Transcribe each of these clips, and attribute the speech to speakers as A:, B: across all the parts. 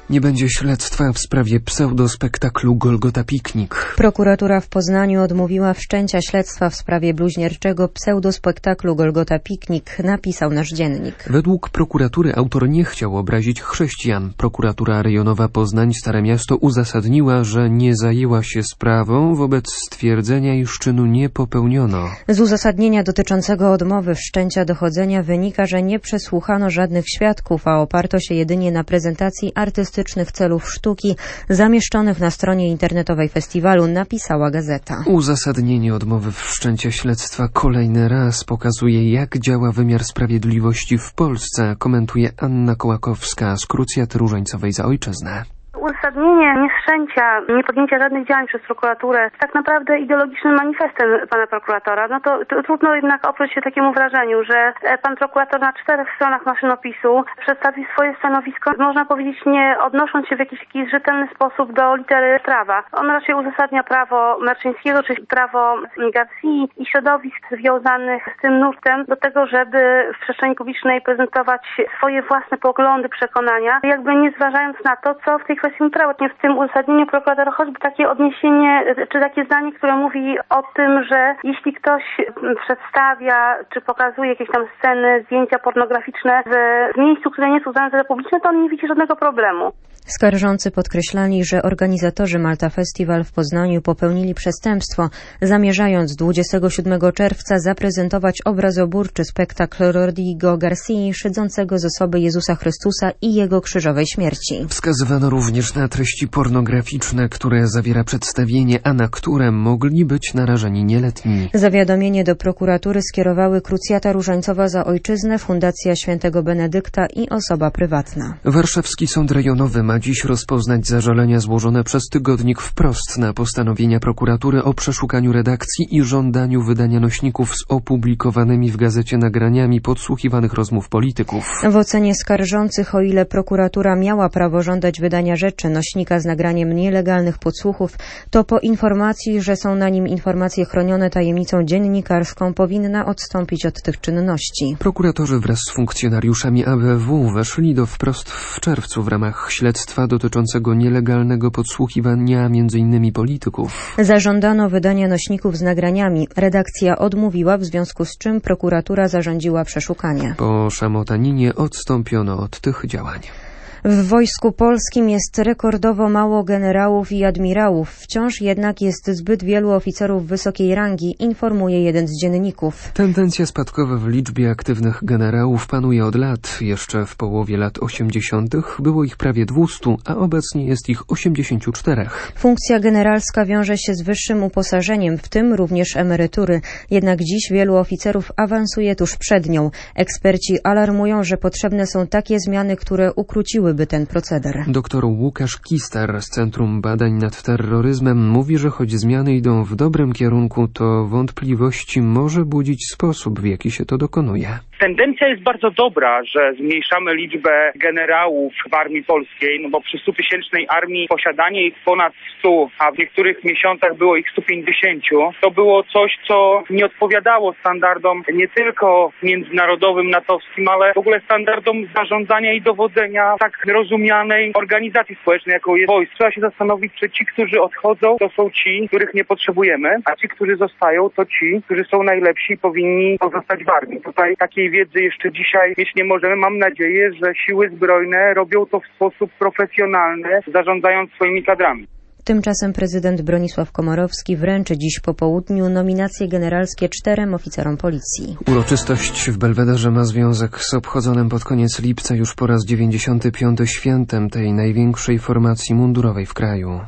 A: Nie będzie śledztwa w sprawie pseudospektaklu Golgota Piknik.
B: Prokuratura w Poznaniu odmówiła wszczęcia śledztwa w sprawie bluźnierczego pseudospektaklu Golgota Piknik, napisał nasz dziennik.
A: Według prokuratury autor nie chciał obrazić chrześcijan. Prokuratura rejonowa Poznań Stare Miasto uzasadniła, że nie zajęła się sprawą wobec stwierdzenia, iż czynu nie popełniono.
B: Z uzasadnienia dotyczącego odmowy wszczęcia dochodzenia wynika, że nie przesłuchano żadnych świadków, a oparto się jedynie na prezentacji artystycznych celów sztuki zamieszczonych na stronie internetowej festiwalu, napisała gazeta.
A: Uzasadnienie odmowy wszczęcia śledztwa kolejny raz pokazuje, jak działa wymiar sprawiedliwości w Polsce, komentuje Anna Kołakowska z Krucjaty Różańcowej za Ojczyznę.
C: Uzasadnienie niewszczęcia, nie podjęcia żadnych działań przez prokuraturę jest tak naprawdę ideologicznym manifestem pana prokuratora. No to trudno jednak oprzeć się takiemu wrażeniu, że pan prokurator na 4 stronach maszynopisu przedstawił swoje stanowisko, można powiedzieć, nie odnosząc się w jakiś taki rzetelny sposób do litery prawa. On raczej uzasadnia prawo Marczyńskiego, czyli prawo Garcji i środowisk związanych z tym nurtem do tego, żeby w przestrzeni publicznej prezentować swoje własne poglądy, przekonania, jakby nie zważając na to, co w tej kwestii prawnie w tym uzasadnieniu prokuratora choćby takie odniesienie, czy takie zdanie, które mówi o tym, że jeśli ktoś przedstawia, czy pokazuje jakieś tam sceny, zdjęcia pornograficzne w miejscu, które nie jest uznane za publiczne, to on nie widzi żadnego problemu.
B: Skarżący podkreślali, że organizatorzy Malta Festival w Poznaniu popełnili przestępstwo, zamierzając 27 czerwca zaprezentować obrazoburczy spektakl Rodrigo Garcii, szydzącego z osoby Jezusa Chrystusa i Jego krzyżowej śmierci.
A: Wskazywano również na treści pornograficzne, które zawiera przedstawienie, a na które mogli być narażeni nieletni.
B: Zawiadomienie do prokuratury skierowały Krucjata Różańcowa za Ojczyznę, Fundacja Świętego Benedykta i osoba prywatna.
A: Warszawski Sąd Rejonowy ma dziś rozpoznać zażalenia złożone przez tygodnik Wprost na postanowienia prokuratury o przeszukaniu redakcji i żądaniu wydania nośników z opublikowanymi w gazecie nagraniami podsłuchiwanych rozmów polityków.
B: W ocenie skarżących, o ile prokuratura miała prawo żądać wydania rzeczy nośnika z nagraniem nielegalnych podsłuchów, to po informacji, że są na nim informacje chronione tajemnicą dziennikarską, powinna odstąpić od tych czynności.
A: Prokuratorzy wraz z funkcjonariuszami ABW weszli do Wprost w czerwcu w ramach śledztwa dotyczącego nielegalnego podsłuchiwania m.in. polityków.
B: Zażądano wydania nośników z nagraniami. Redakcja odmówiła, w związku z czym prokuratura zarządziła przeszukanie.
A: Po szamotaninie odstąpiono od tych działań.
B: W Wojsku Polskim jest rekordowo mało generałów i admirałów. Wciąż jednak jest zbyt wielu oficerów wysokiej rangi, informuje jeden z dzienników.
A: Tendencja spadkowa w liczbie aktywnych generałów panuje od lat. Jeszcze w połowie lat 80. było ich prawie 200, a obecnie jest ich 84.
B: Funkcja generalska wiąże się z wyższym uposażeniem, w tym również emerytury. Jednak dziś wielu oficerów awansuje tuż przed nią. Eksperci alarmują, że potrzebne są takie zmiany, które ukróciły ten proceder.
A: Doktor Łukasz Kistar z Centrum Badań nad Terroryzmem mówi, że choć zmiany idą w dobrym kierunku, to wątpliwości może budzić sposób, w jaki się to dokonuje.
D: Tendencja jest bardzo dobra, że zmniejszamy liczbę generałów w armii polskiej, no bo przy 100-tysięcznej armii posiadanie ich ponad 100, a w niektórych miesiącach było ich 150, to było coś, co nie odpowiadało standardom nie tylko międzynarodowym, natowskim, ale w ogóle standardom zarządzania i dowodzenia tak rozumianej organizacji społecznej, jaką jest wojsko. Trzeba się zastanowić, czy ci, którzy odchodzą, to są ci, których nie potrzebujemy, a ci, którzy zostają, to ci, którzy są najlepsi i powinni pozostać w armii. Tutaj takiej wiedzy jeszcze dzisiaj mieć nie możemy. Mam nadzieję, że siły zbrojne robią to w sposób profesjonalny, zarządzając swoimi kadrami.
B: Tymczasem prezydent Bronisław Komorowski wręczy dziś po południu nominacje generalskie 4 oficerom policji.
A: Uroczystość w Belwederze ma związek z obchodzonym pod koniec lipca już po raz 95. świętem tej największej formacji mundurowej w kraju.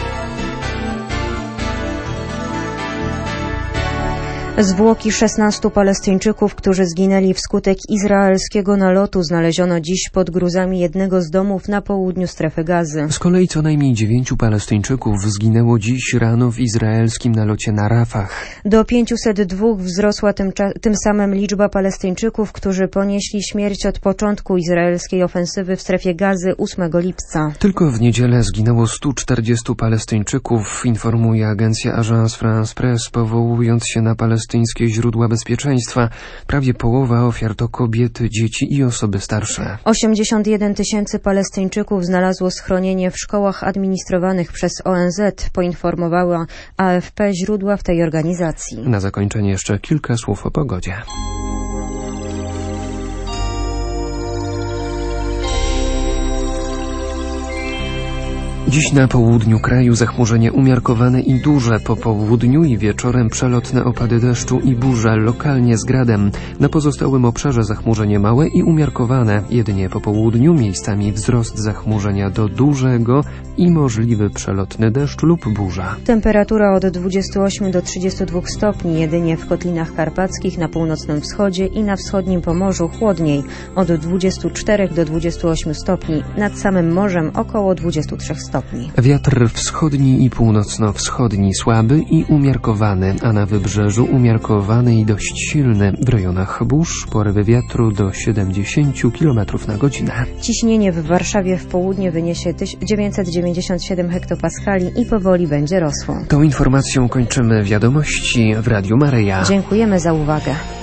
B: Zwłoki 16 Palestyńczyków, którzy zginęli wskutek izraelskiego nalotu, znaleziono dziś pod gruzami jednego z domów na południu strefy Gazy.
A: Z kolei co najmniej 9 Palestyńczyków zginęło dziś rano w izraelskim nalocie na Rafah.
B: Do 502 wzrosła tym samym liczba Palestyńczyków, którzy ponieśli śmierć od początku izraelskiej ofensywy w strefie Gazy 8 lipca.
A: Tylko w niedzielę zginęło 140 Palestyńczyków, informuje agencja Agence France Presse, powołując się na palestyńczyków palestyńskie źródła bezpieczeństwa. Prawie połowa ofiar to kobiety, dzieci i osoby starsze.
B: 81 tysięcy Palestyńczyków znalazło schronienie w szkołach administrowanych przez ONZ, poinformowała AFP źródła w tej organizacji.
A: Na zakończenie jeszcze kilka słów o pogodzie. Dziś na południu kraju zachmurzenie umiarkowane i duże. Po południu i wieczorem przelotne opady deszczu i burze, lokalnie z gradem. Na pozostałym obszarze zachmurzenie małe i umiarkowane. Jedynie po południu miejscami wzrost zachmurzenia do dużego i możliwy przelotny deszcz lub burza.
B: Temperatura od 28 do 32 stopni, jedynie w Kotlinach Karpackich, na północnym wschodzie i na wschodnim Pomorzu chłodniej. Od 24 do 28 stopni, nad samym morzem około 23 stopni.
A: Wiatr wschodni i północno-wschodni słaby i umiarkowany, a na wybrzeżu umiarkowany i dość silny. W rejonach burz porywy wiatru do 70 km na godzinę.
B: Ciśnienie w Warszawie w południe wyniesie 997 hektopaskali i powoli będzie rosło.
A: Tą informacją kończymy wiadomości w Radiu Maryja.
B: Dziękujemy za uwagę.